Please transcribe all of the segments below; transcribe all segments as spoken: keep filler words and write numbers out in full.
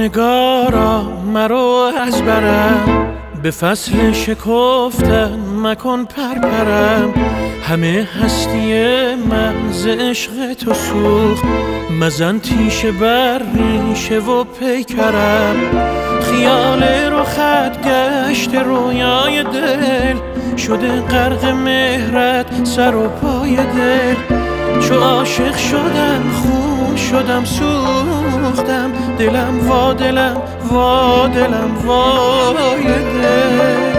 نگارا مرو از برم، به فصل شکفتن مکن پرپرم. همه هستی من ز عشق تو سوخت، مزن تیشه بر ریشه و پیکرم. خیال رخت گشت رویای دل، شده غرق مهرت سر و پای دل. چو عاشق شدم خون شدم سوختم، دلم وا دلم وا دلم وای دل.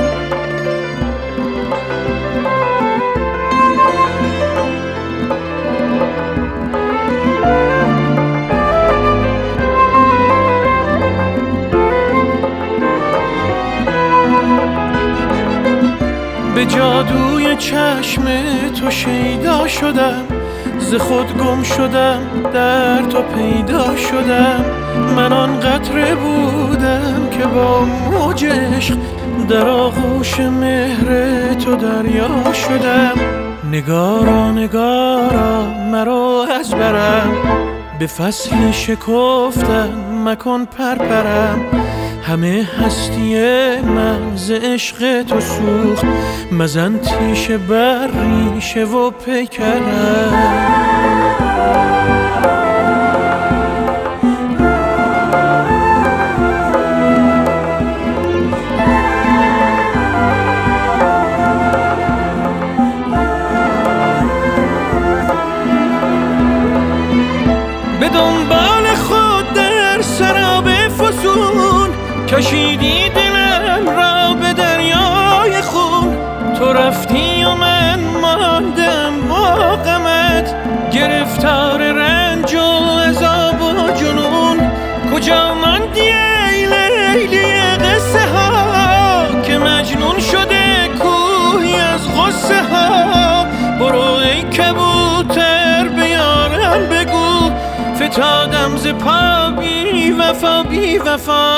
به جادوی چشم تو شیدا شدم، ز خود گم شدم در تو پیدا شدم. من آن قطره بودم که با موج عشق در آغوش مهر تو دریا شدم. نگارا نگارا مرا از برم، به فصل شکفتن مکن پرپرم. همه هستی من ز عشق تو سوخت، مزن تیشه بر ریشه و پیکرم. به دنبال خود در سراب فسون، کشیدی دلم را به دریای خون. تو رفتی و من ماندم با غمت، گرفتار رنج و عذاب و جنون. کجا ماندی ای لیلی قصه ها، که مجنون شده کوهی از غصه ها. برو ای کبوتر به یارم بگو، فتادم ز پا بی وفا بی وفا.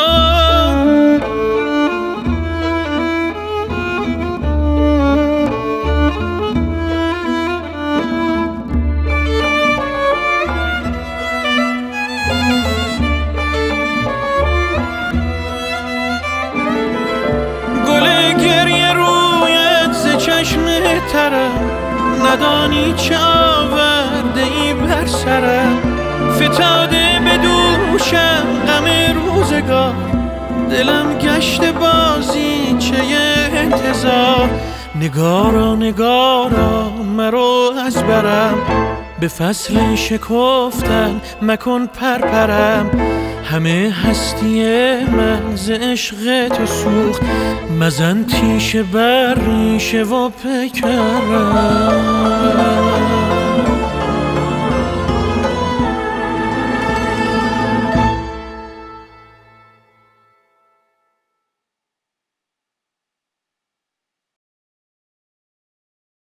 گل گریه رویت ز چشم ترم، ندانی چه آورده ای بر سرم. فتاده به دوشم غم روزگار، دلم گشت بازی چه انتظار. نگارا نگارا مرو از برم، به فصل شکفتن مکن پرپرم. همه هستی من ز عشق تو سوخت، مزن تیشه بر ریشه و پیکرم.